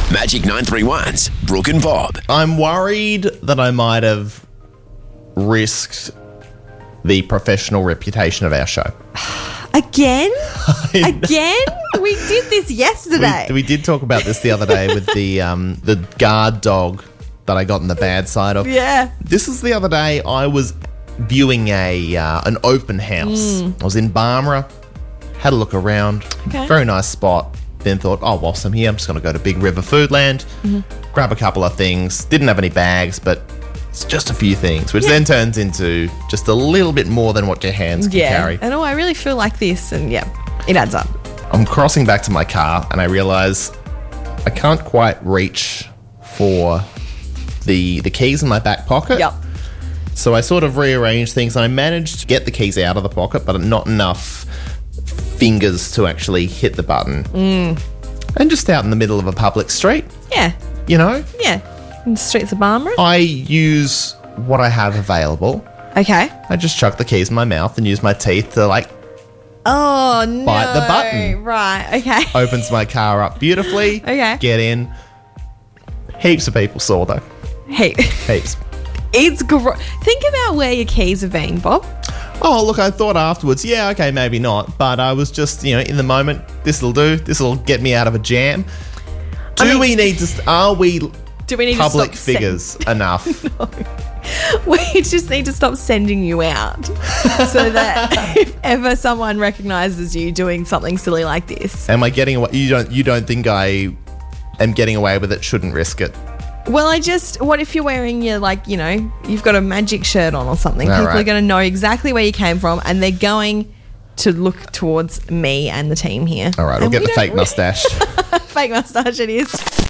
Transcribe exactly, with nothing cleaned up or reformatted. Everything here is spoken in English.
Magic nine three one's Brooke and Bob. I'm worried that I might have risked the professional reputation of our show. Again? Again? We did this yesterday. We, we did talk about this the other day with the um, the guard dog that I got in the bad side of. Yeah. This is the other day I was viewing a uh, an open house. Mm. I was in Barmera, had a look around. Okay. Very nice spot. Then thought, oh, whilst I'm here, I'm just going to go to Big River Foodland, mm-hmm. grab a couple of things. Didn't have any bags, but it's just a few things, which yeah. then turns into just a little bit more than what your hands can yeah. carry. And oh, I really feel like this, and yeah, it adds up. I'm crossing back to my car, and I realise I can't quite reach for the the keys in my back pocket. Yep. So I sort of rearranged things, and I managed to get the keys out of the pocket, but not enough fingers to actually hit the button. Mm. And just out in the middle of a public street, Yeah. you know, Yeah. In the streets of Barmera. I use what I have available. Okay. I just chuck the keys in my mouth and use my teeth to, like, Oh, no. Bite the button. Right. Okay. opens my car up beautifully. Okay. Get in. Heaps of people saw, though. Hey. Heaps. It's gro- Think about where your keys have been, Bob. Oh, look, I thought afterwards, yeah, okay, maybe not. But I was just, you know, in the moment, this'll do. This'll get me out of a jam. Do I mean- we need to... St- are we Do we need public to stop figures enough? We just need to stop sending you out so that if ever someone recognises you doing something silly like this. Am I getting away? You don't, you don't think I am getting away with it, shouldn't risk it? Well, I just, what if you're wearing your, like, you know, you've got a magic shirt on or something. All People right. are going to know exactly where you came from, and they're going to look towards me and the team here. All right, I'll And get we the don't fake really- mustache. Fake mustache it is.